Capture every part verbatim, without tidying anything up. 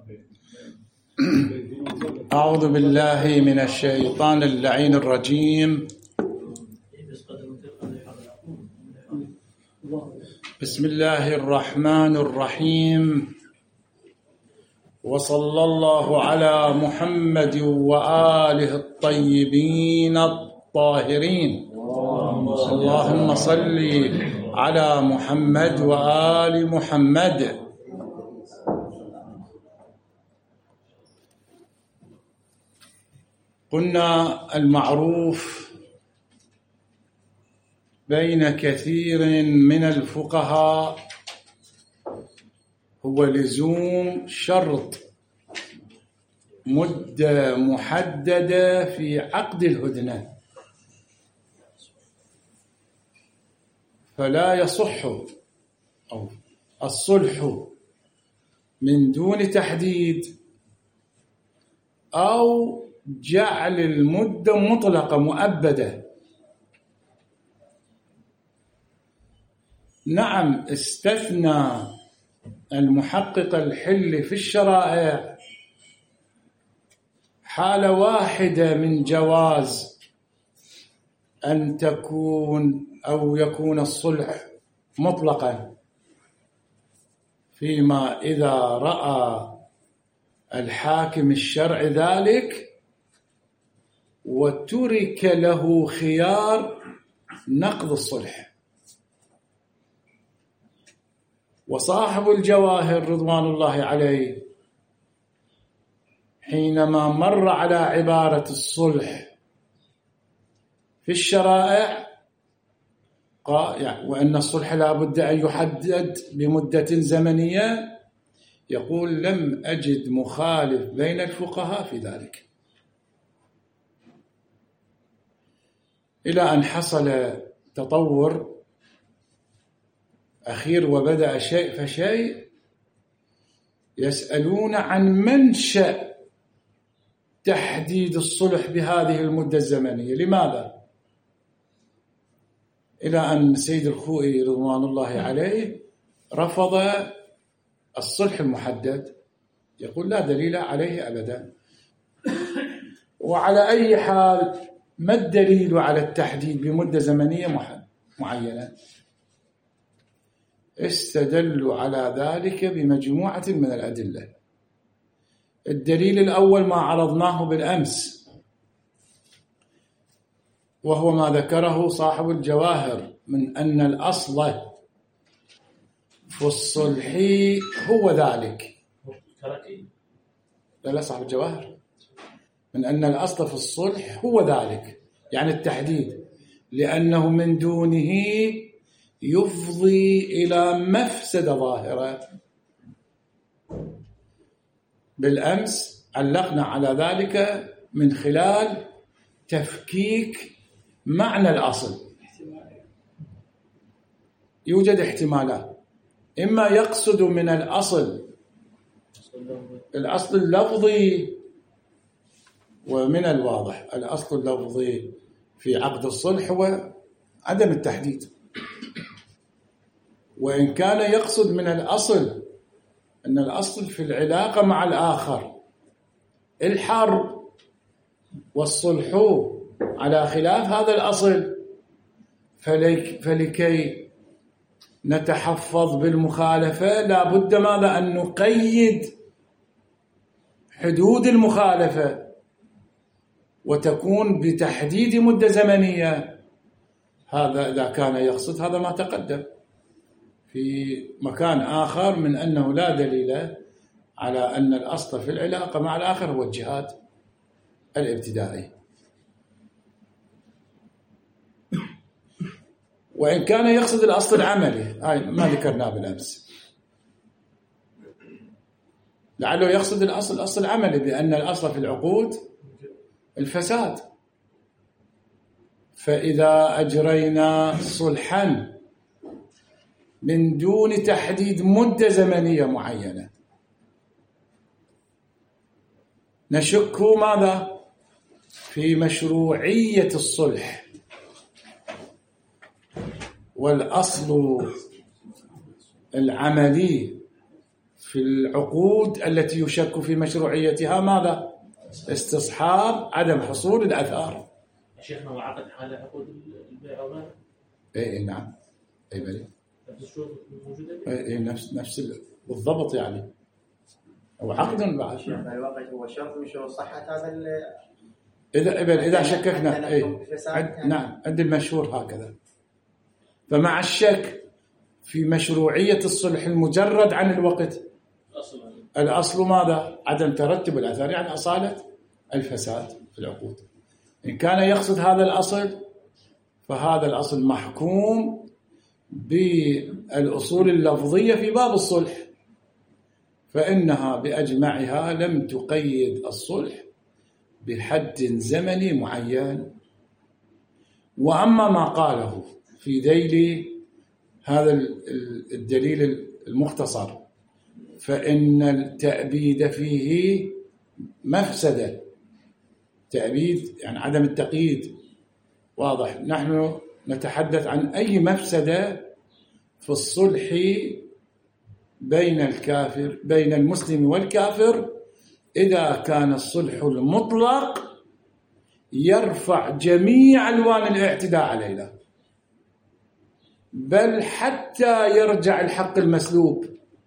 أعوذ بالله من الشيطان اللعين الرجيم. بسم الله الرحمن الرحيم، وصلى الله على محمد وآله الطيبين الطاهرين. اللهم صل على محمد وآل محمد. قلنا المعروف بين كثير من الفقهاء هو لزوم شرط مدة محددة في عقد الهدنة، فلا يصح أو الصلح من دون تحديد أو جعل المدة مطلقة مؤبدة. نعم، استثنى المحقق الحل في الشرائع حالة واحدة من جواز أن تكون أو يكون الصلح مطلقا، فيما إذا رأى الحاكم الشرعي ذلك وترك له خيار نقض الصلح. وصاحب الجواهر رضوان الله عليه حينما مر على عبارة الصلح في الشرائع قال يعني وأن الصلح لا بد أن يحدد بمدة زمنية، يقول لم أجد مخالف بين الفقهاء في ذلك، إلى أن حصل تطور أخير وبدأ شيء فشيء يسألون عن منشأ تحديد الصلح بهذه المدة الزمنية، لماذا؟ إلى أن سيد الخوئي رضوان الله عليه رفض الصلح المحدد، يقول لا دليل عليه أبدا. وعلى أي حال ما الدليل على التحديد بمدة زمنية معينة؟ استدلوا على ذلك بمجموعة من الأدلة. الدليل الأول ما عرضناه بالأمس، وهو ما ذكره صاحب الجواهر من أن الأصل في الصلح هو ذلك. لا لا صاحب الجواهر من أن الأصل في الصلح هو ذلك، يعني التحديد، لأنه من دونه يفضي إلى مفسدة ظاهرة. بالأمس علقنا على ذلك من خلال تفكيك معنى الأصل. يوجد احتمالات، إما يقصد من الأصل الأصل اللفظي، ومن الواضح الأصل اللفظي في عقد الصلح هو عدم التحديد، وإن كان يقصد من الأصل أن الأصل في العلاقة مع الآخر الحرب والصلح على خلاف هذا الأصل، فلكي نتحفظ بالمخالفة لا بد ماذا أن نقيد حدود المخالفة وتكون بتحديد مدة زمنية. هذا إذا كان يقصد هذا ما تقدم. في مكان آخر من أنه لا دليل على أن الأصل في العلاقة مع الآخر هو الجهاد الابتدائي. وإن كان يقصد الأصل العملي، هاي ما ذكرناه بالأمس، لعله يقصد الأصل الأصل العملي، بأن الأصل في العقود الفساد. فإذا أجرينا صلحا من دون تحديد مدة زمنية معينة نشك ماذا؟ في مشروعية الصلح. والأصل العملي في العقود التي يشك في مشروعيتها ماذا؟ استصحاب عدم حصول الآثار. شيخنا وعقد حال عقود البيع أو لا؟ اي نعم، اي بلي نفس الشروط موجودة؟ اي نفس نفس بالضبط يعني، هو عقد بعد. الوقت هو شرط من شروط صحة هذا. إذا إذا إذا شككنا إيه عد نعم عند المشهور هكذا. فمع الشك في مشروعية الصلح المجرد عن الوقت، الأصل ماذا؟ عدم ترتب الآثار، يعني أصالة الفساد في العقود. إن كان يقصد هذا الأصل فهذا الأصل محكوم بالأصول اللفظية في باب الصلح، فإنها بأجمعها لم تقيد الصلح بحد زمني معين. وأما ما قاله في ذيل هذا الدليل المختصر فإن التأبيد فيه مفسدة، تأبيد يعني عدم التقييد واضح. نحن نتحدث عن أي مفسدة في الصلح بين الكافر بين المسلم والكافر إذا كان الصلح المطلق يرفع جميع ألوان الاعتداء علينا، بل حتى يرجع الحق المسلوب.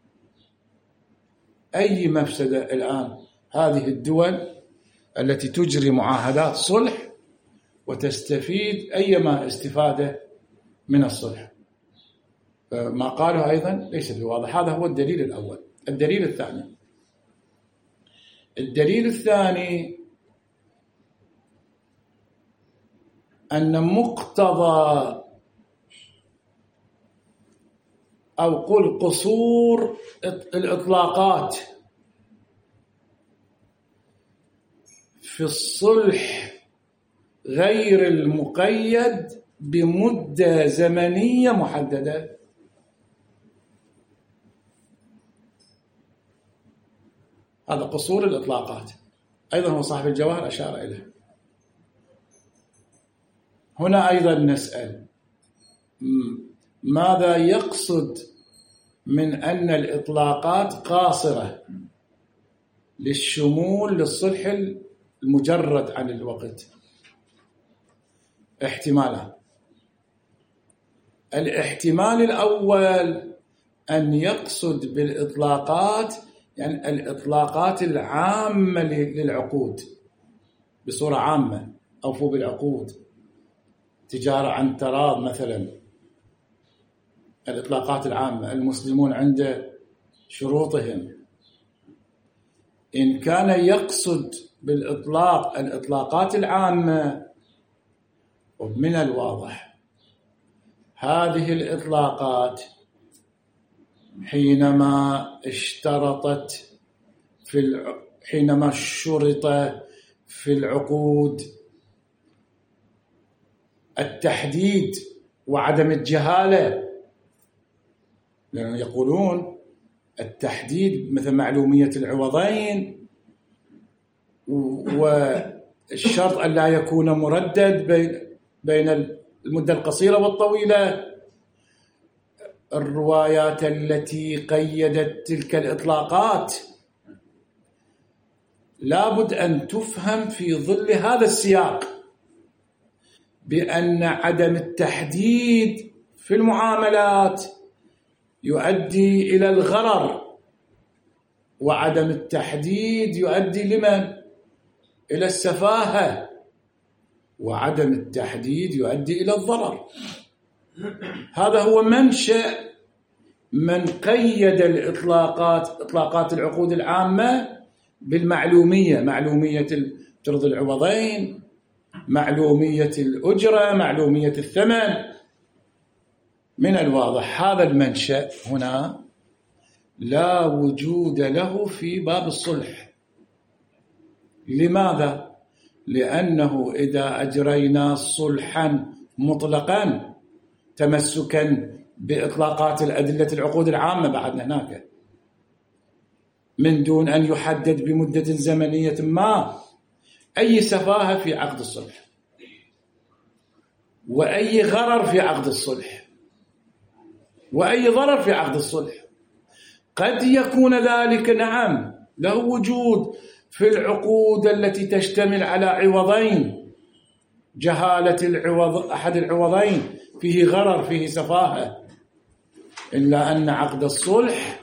أي مفسدة الآن هذه الدول التي تجري معاهدات صلح وتستفيد أيما استفادة من الصلح، ما قاله أيضا ليس بواضح. هذا هو الدليل الأول. الدليل الثاني الدليل الثاني أن مقتضى أو قل قصور الإطلاقات في الصلح غير المقيد بمدة زمنية محددة. هذا قصور الإطلاقات، أيضا هو صاحب الجواهر أشار إليه. هنا أيضا نسأل ماذا يقصد من أن الإطلاقات قاصرة للشمول للصلح المجرد عن الوقت؟ احتمالان. الاحتمال الأول أن يقصد بالإطلاقات يعني الإطلاقات العامة للعقود بصورة عامة، أوفوا بالعقود، تجارة عن تراض مثلا، الإطلاقات العامة، المسلمون عند شروطهم. إن كان يقصد بالإطلاق الإطلاقات العامة، ومن الواضح هذه الإطلاقات حينما اشترطت في الع... حينما شرط في العقود التحديد وعدم الجهالة، لأنهم يقولون التحديد مثل معلومية العوضين، والشرط أن لا يكون مردد بين بين المدة القصيرة والطويلة. الروايات التي قيدت تلك الإطلاقات لابد أن تفهم في ظل هذا السياق بأن عدم التحديد في المعاملات يؤدي إلى الغرر، وعدم التحديد يؤدي لمن؟ إلى السفاهة، وعدم التحديد يؤدي إلى الضرر. هذا هو منشأ من قيد الإطلاقات إطلاقات العقود العامة بالمعلومية، معلومية ترضي العوضين، معلومية الأجرة، معلومية الثمن. من الواضح هذا المنشأ هنا لا وجود له في باب الصلح. لماذا؟ لأنه إذا أجرينا صلحا مطلقا تمسكا بإطلاقات الأدلة العقود العامة بعدنا هناك من دون أن يحدد بمدة زمنية ما، أي سفاهة في عقد الصلح وأي غرر في عقد الصلح وأي ضرر في عقد الصلح قد يكون ذلك نعم له وجود في العقود التي تشتمل على عوضين، جهالة العوض أحد العوضين فيه غرر فيه سفاهة، إلا أن عقد الصلح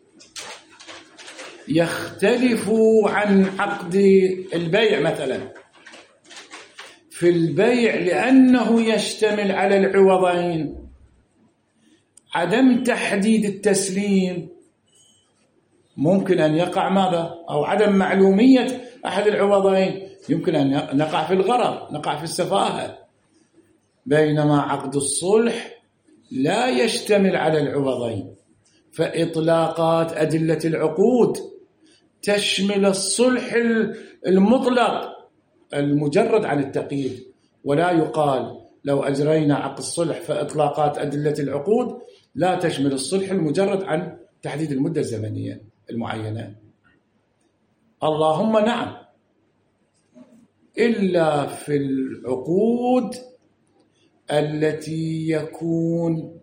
يختلف عن عقد البيع مثلا. في البيع لأنه يشتمل على العوضين عدم تحديد التسليم ممكن أن يقع ماذا؟ أو عدم معلومية أحد العوضين يمكن أن نقع في الغرر، نقع في السفاهة. بينما عقد الصلح لا يشتمل على العوضين، فإطلاقات أدلة العقود تشمل الصلح المطلق المجرد عن التقييد، ولا يقال لو أجرينا عقد الصلح فإطلاقات أدلة العقود لا تشمل الصلح المجرد عن تحديد المدة الزمنية المعينة. اللهم نعم، إلا في العقود التي يكون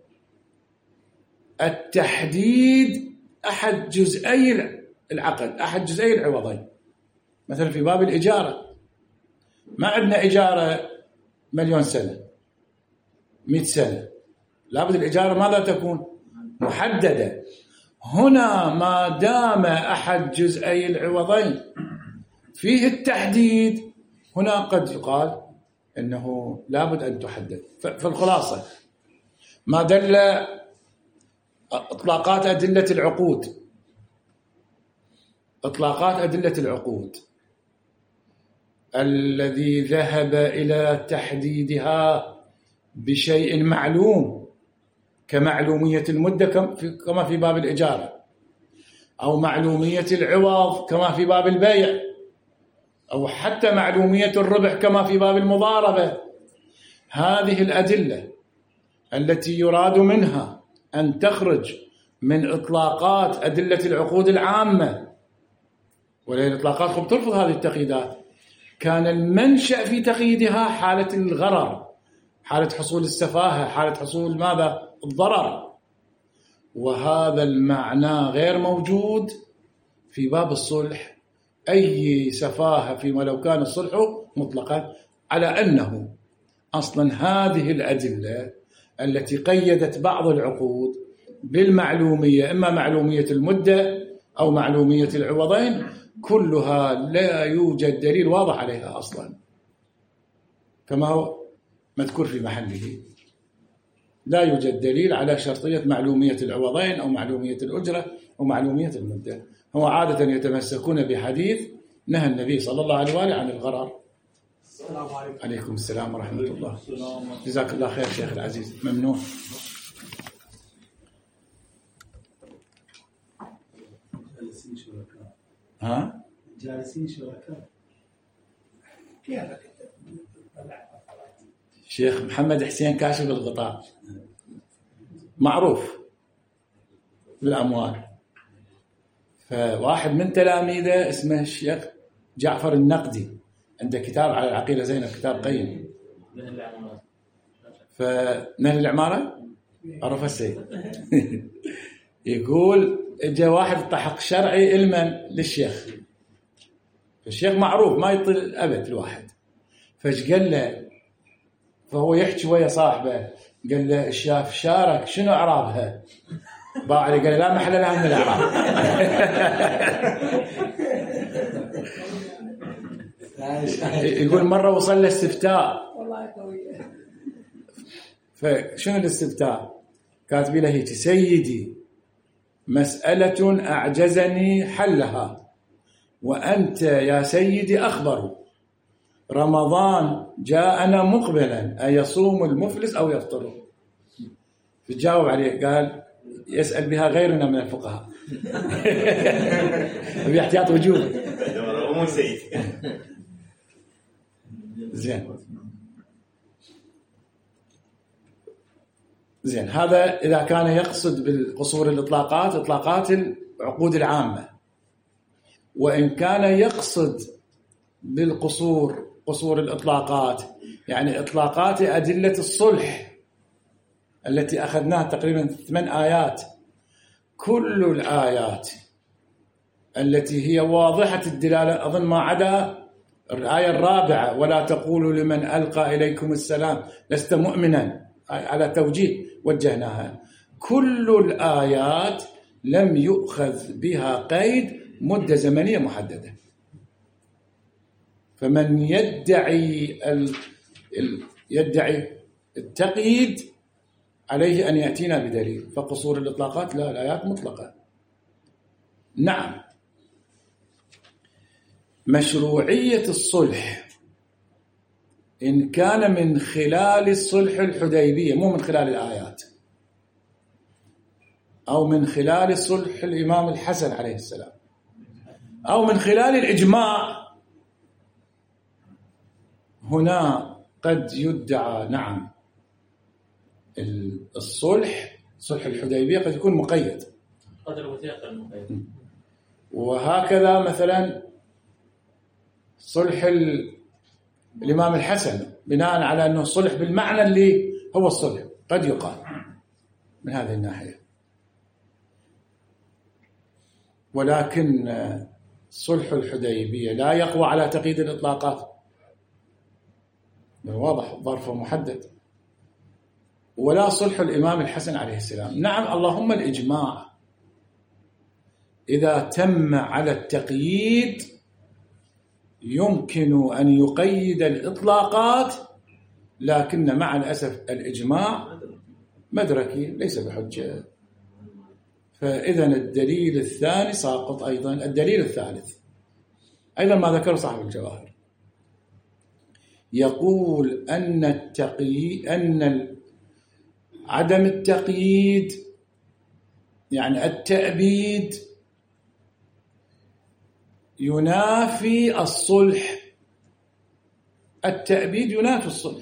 التحديد أحد جزئي العقد، أحد جزئي العوضين. مثلا في باب الإجارة، ما عندنا إجارة مليون سنة مئة سنة، لابد الإجارة ماذا تكون؟ محددة. هنا ما دام أحد جزئي العوضين فيه التحديد، هنا قد يقال إنه لابد أن تحدد. فالخلاصة ما دل إطلاقات أدلة العقود، إطلاقات أدلة العقود الذي ذهب إلى تحديدها بشيء معلوم كمعلومية المدة كما في باب الإجارة، أو معلومية العوض كما في باب البيع، أو حتى معلومية الربح كما في باب المضاربة. هذه الأدلة التي يراد منها أن تخرج من إطلاقات أدلة العقود العامة، ولأن الإطلاقات قد ترفض هذه التقييدات، كان المنشأ في تقييدها حالة الغرر، حالة حصول السفاهة، حالة حصول ماذا؟ الضرر. وهذا المعنى غير موجود في باب الصلح. أي سفاهة فيما لو كان الصلح مطلقا، على أنه أصلا هذه الأدلة التي قيدت بعض العقود بالمعلومية، إما معلومية المدة أو معلومية العوضين، كلها لا يوجد دليل واضح عليها أصلا كما هو مذكور في محله. لا يوجد دليل على شرطية معلومية العوضين أو معلومية الأجرة أو معلومية المدة. هو عادة يتمسكون بحديث نهى النبي صلى الله عليه وآله عن الغرر. السلام عليكم. عليكم السلام ورحمة الله. جزاك الله خير شيخ العزيز، ممنون. جالسين شركاء. ها؟ جالسين شركاء. شيخ محمد حسين كاشف الغطاء معروف بالأموال، فواحد من تلاميذه اسمه الشيخ جعفر النقدي عنده كتاب على العقيدة زينب، كتاب قيم. فنهل العمارة عرف السيد يقول اجى واحد طحق شرعي علما للشيخ، الشيخ معروف ما يطل أبد الواحد، فايش قال له؟ فهو يحكي ويا صاحبه، قال له الشاف شارك شنو أعرابها؟ باع عليه قال لا محل لها من الأعراب. يقول مرة وصل له استفتاء، فشنو الاستفتاء؟ كاتبين له هيك: سيدي مسألة أعجزني حلها وأنت يا سيدي أخبر، رمضان جاءنا مقبلا أيصوم المفلس أو يفطر؟ فجاوب عليه قال يسأل بها غيرنا من الفقهاء. باحتياط وجوب. زين زين هذا إذا كان يقصد بالقصور الإطلاقات إطلاقات العقود العامة. وإن كان يقصد بالقصور قصور الإطلاقات يعني إطلاقات أدلة الصلح التي أخذناها تقريبا ثمان آيات، كل الآيات التي هي واضحة الدلالة، أظن ما عدا الآية الرابعة ولا تقولوا لمن ألقى إليكم السلام لست مؤمنا، على توجيه وجهناها. كل الآيات لم يؤخذ بها قيد مدة زمنية محددة. فمن يدعي ال... ال... يدعي التقييد عليه أن يأتينا بدليل. فقصور الإطلاقات لا، الآيات مطلقة. نعم، مشروعية الصلح إن كان من خلال الصلح الحديبية، مو من خلال الآيات، أو من خلال صلح الإمام الحسن عليه السلام، أو من خلال الإجماع، هنا قد يدعى نعم الصلح صلح الحديبية قد يكون مقيد قدر وثيقة المقيد. وهكذا مثلا صلح الإمام الحسن بناء على أنه صلح بالمعنى اللي هو الصلح، قد يقال من هذه الناحية. ولكن صلح الحديبية لا يقوى على تقييد الإطلاقات، واضح ظرفه محدد، ولا صلح الإمام الحسن عليه السلام. نعم، اللهم الإجماع إذا تم على التقييد يمكن أن يقيد الإطلاقات، لكن مع الأسف الإجماع مدركي ليس بحجة. فإذا الدليل الثاني ساقط أيضا. الدليل الثالث أيضا ما ذكره صاحب الجواهر، يقول أن التقييد أن عدم التقييد يعني التأبيد ينافي الصلح. التأبيد ينافي الصلح،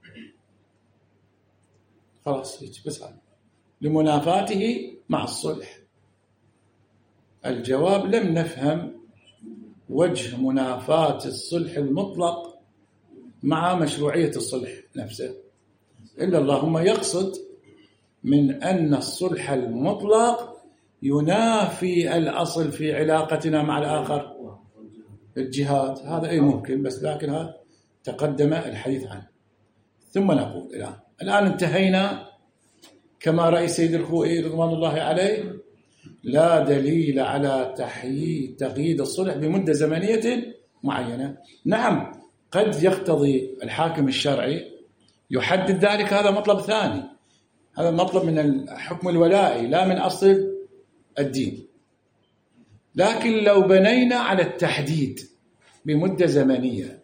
خلاص بس هذا لمنافاته مع الصلح. الجواب لم نفهم وجه منافاة الصلح المطلق مع مشروعية الصلح نفسه، إلا اللهم يقصد من أن الصلح المطلق ينافي الأصل في علاقتنا مع الآخر الجهاد. هذا أي ممكن، بس لكن هذا تقدم الحديث عنه. ثم نقول الآن الآن انتهينا كما رأي سيد الخوئي رضوان الله عليه، لا دليل على تقييد الصلح بمدة زمنية معينة. نعم، قد يقتضي الحاكم الشرعي يحدد ذلك، هذا مطلب ثاني، هذا مطلب من الحكم الولائي لا من أصل الدين. لكن لو بنينا على التحديد بمدة زمنية،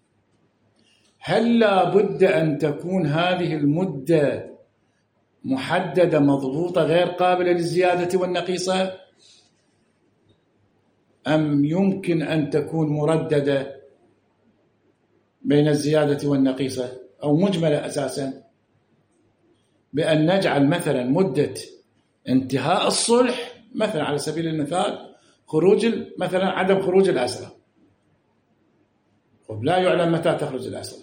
هل لا بد أن تكون هذه المدة محددة مضبوطة غير قابلة للزيادة والنقيصة، أم يمكن أن تكون مرددة بين الزيادة والنقيصة أو مجملة أساسا، بأن نجعل مثلا مدة انتهاء الصلح مثلا على سبيل المثال خروج مثلا عدم خروج الأسرى، لا يعلم متى تخرج الأسرى،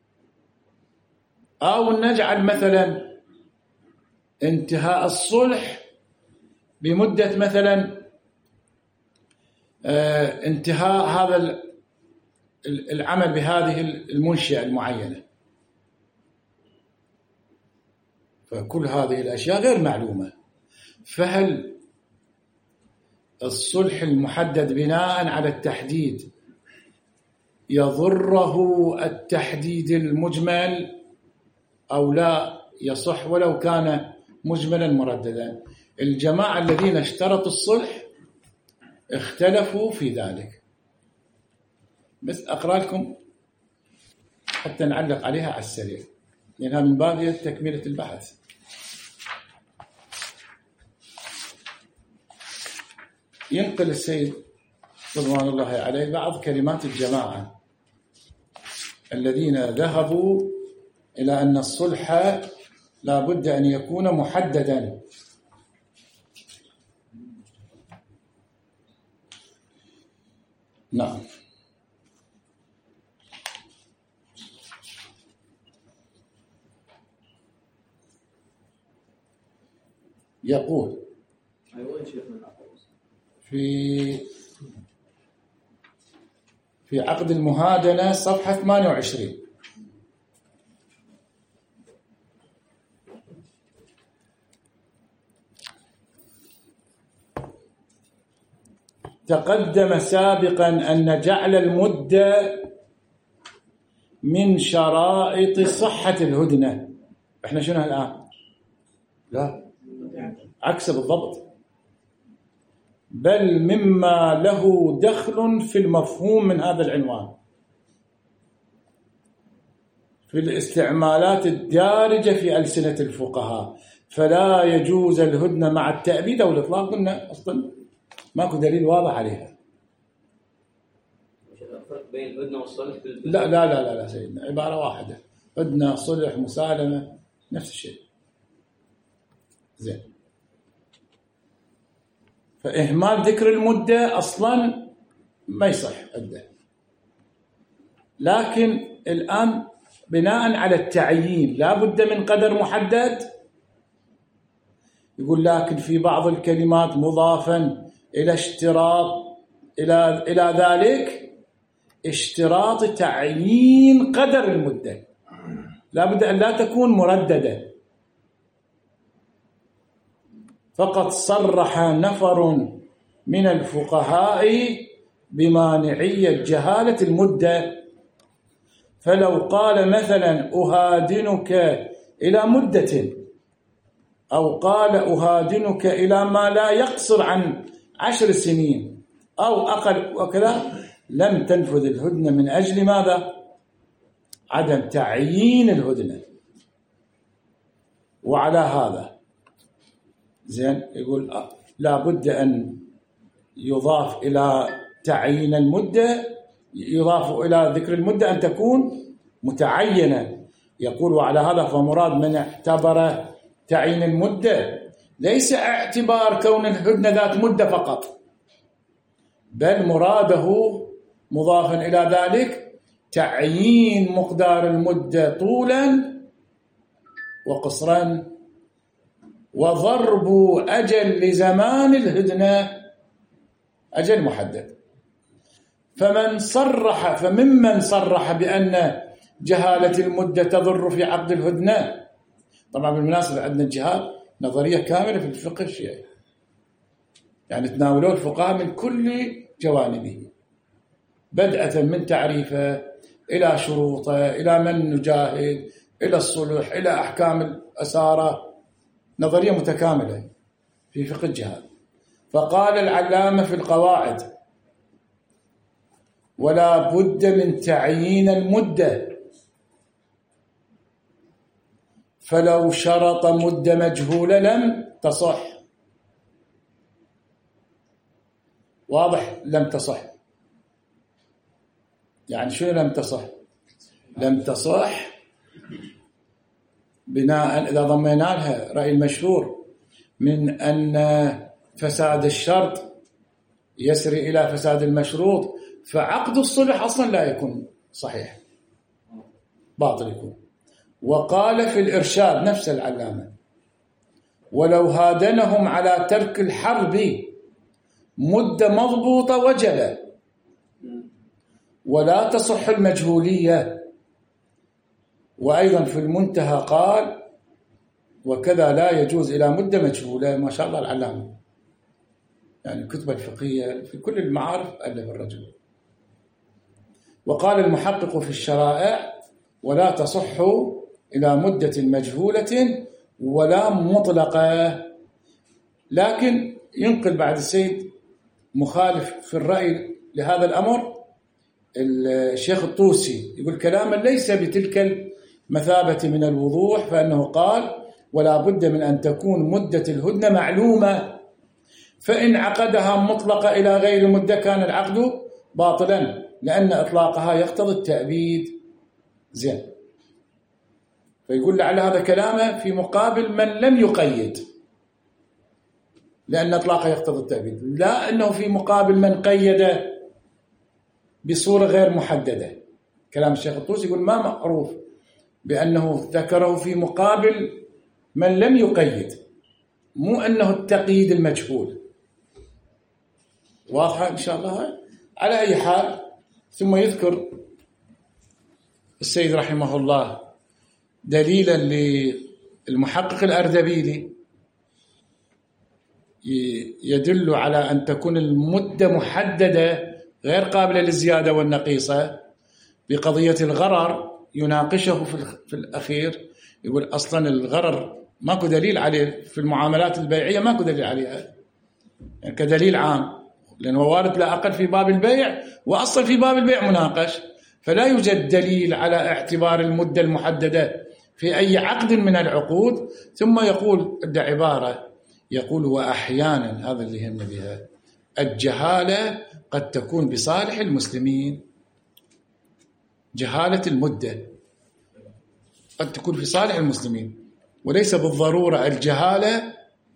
أو نجعل مثلا انتهاء الصلح بمدة مثلا آه انتهاء هذا العمل بهذه المنشأة المعينة. فكل هذه الأشياء غير معلومة. فهل الصلح المحدد بناء على التحديد يضره التحديد المجمل أو لا يصح ولو كان مجملا مرددا؟ الجماعة الذين اشترطوا الصلح اختلفوا في ذلك. بس أقرأ لكم حتى نعلق عليها على السريع، لأنها من باب تكملة البحث. ينقل السيد رضوان الله عليه بعض كلمات الجماعة الذين ذهبوا إلى أن الصلح لا بد أن يكون محددا. نعم، يقول في في عقد المهادنة صفحة ثمانية وعشرين. تقدم سابقا أن جعل المدة من شرائط صحة الهدنة. احنا شنو الآن؟ لا، عكس بالضبط، بل مما له دخل في المفهوم من هذا العنوان في الاستعمالات الدارجة في ألسنة الفقهاء، فلا يجوز الهدنة مع التأبيد أو الإطلاق. قلنا أصلا ماكو دليل واضح عليها. الفرق بين الهدنة والصلح؟ لا لا لا لا, لا سيدنا، عبارة واحدة، هدنة صلح مسالمة نفس الشيء. زين، فإهمال ذكر المدة أصلا ما يصح عنده. لكن الآن بناء على التعيين لا بد من قدر محدد. يقول لكن في بعض الكلمات مضافا إلى اشتراط إلى إلى ذلك اشتراط تعيين قدر المدة، لا بد أن لا تكون مرددة. فقد صرح نفر من الفقهاء بمانعية جهالة المدة، فلو قال مثلا أهادنك إلى مدة، أو قال أهادنك إلى ما لا يقصر عن عشر سنين أو أقل وكذا، لم تنفذ الهدنة. من أجل ماذا؟ عدم تعيين الهدنة. وعلى هذا زين يقول لا بد أن يضاف إلى تعيين المدة، يضاف إلى ذكر المدة أن تكون متعينة. يقول وعلى هذا فمراد من اعتبر تعيين المدة ليس اعتبار كون الهدنة ذات مدة فقط، بل مراده مضافا إلى ذلك تعيين مقدار المدة طولا وقصرا، وضرب أجل لزمان الهدنة أجل محدد. فمن صرح فممن صرح بأن جهالة المدة تضر في عقد الهدنة. طبعا بالمناسبة عندنا الجهال نظرية كاملة في الفقه الشيعي، يعني تناولوه الفقهاء من كل جوانبه، بدءا من تعريفه إلى شروطه إلى من نجاهد إلى الصلح إلى أحكام الأسارة، نظرية متكاملة في فقه الجهاد. فقال العلامة في القواعد ولا بد من تعيين المدة، فلو شرط مدة مجهولة لم تصح. واضح؟ لم تصح يعني شنو لم تصح؟ لم تصح بناء إذا ضمينا لها رأي المشهور من أن فساد الشرط يسري إلى فساد المشروط، فعقد الصلح أصلا لا يكون صحيح، باطل يكون. وقال في الإرشاد نفس العلامة ولو هادنهم على ترك الحرب مدة مضبوطة وجلة ولا تصح المجهولية. وأيضا في المنتهى قال وكذا لا يجوز إلى مدة مجهولة. ما شاء الله العلامة، يعني الكتب الفقهية في كل المعارف ألف الرجل. وقال المحقق في الشرائع ولا تصح إلى مدة مجهولة ولا مطلقة. لكن ينقل بعد السيد مخالف في الرأي لهذا الأمر الشيخ الطوسي، يقول كلاما ليس بتلك المثابة من الوضوح، فإنه قال ولا بد من أن تكون مدة الهدنة معلومة، فإن عقدها مطلقة إلى غير مدة كان العقد باطلا لأن إطلاقها يقتضي التأبيد. زين، فيقول لعل هذا كلامه في مقابل من لم يقيد لأن إطلاقها يقتضي التأبيد، لا أنه في مقابل من قيد بصورة غير محددة. كلام الشيخ الطوسي يقول ما معروف بأنه ذكره في مقابل من لم يقيد، مو أنه التقييد المجهول، واضحة إن شاء الله. على أي حال، ثم يذكر السيد رحمه الله دليلا للمحقق الأردبيلي يدل على أن تكون المدة محددة غير قابلة للزيادة والنقيصة بقضية الغرر. يناقشه في الأخير، يقول أصلا الغرر ماكو دليل عليه في المعاملات البيعية، ماكو دليل عليها يعني كدليل عام، لأنه وارد لا أقل في باب البيع، وأصلا في باب البيع مناقش، فلا يوجد دليل على اعتبار المدة المحددة في أي عقد من العقود. ثم يقول عند عبارة يقول وأحيانا، هذا اللي يهمنا بها، الجهالة قد تكون بصالح المسلمين. جهالة المدة قد تكون في صالح المسلمين، وليس بالضرورة الجهالة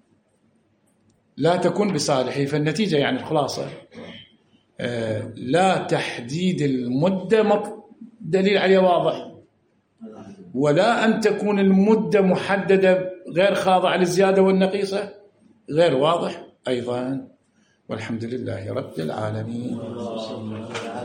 لا تكون بصالحه. فالنتيجة يعني الخلاصة آه لا تحديد المدة دليل عليه واضح، ولا أن تكون المدة محددة غير خاضعة للزيادة والنقيصة غير واضح أيضا. والحمد لله رب العالمين.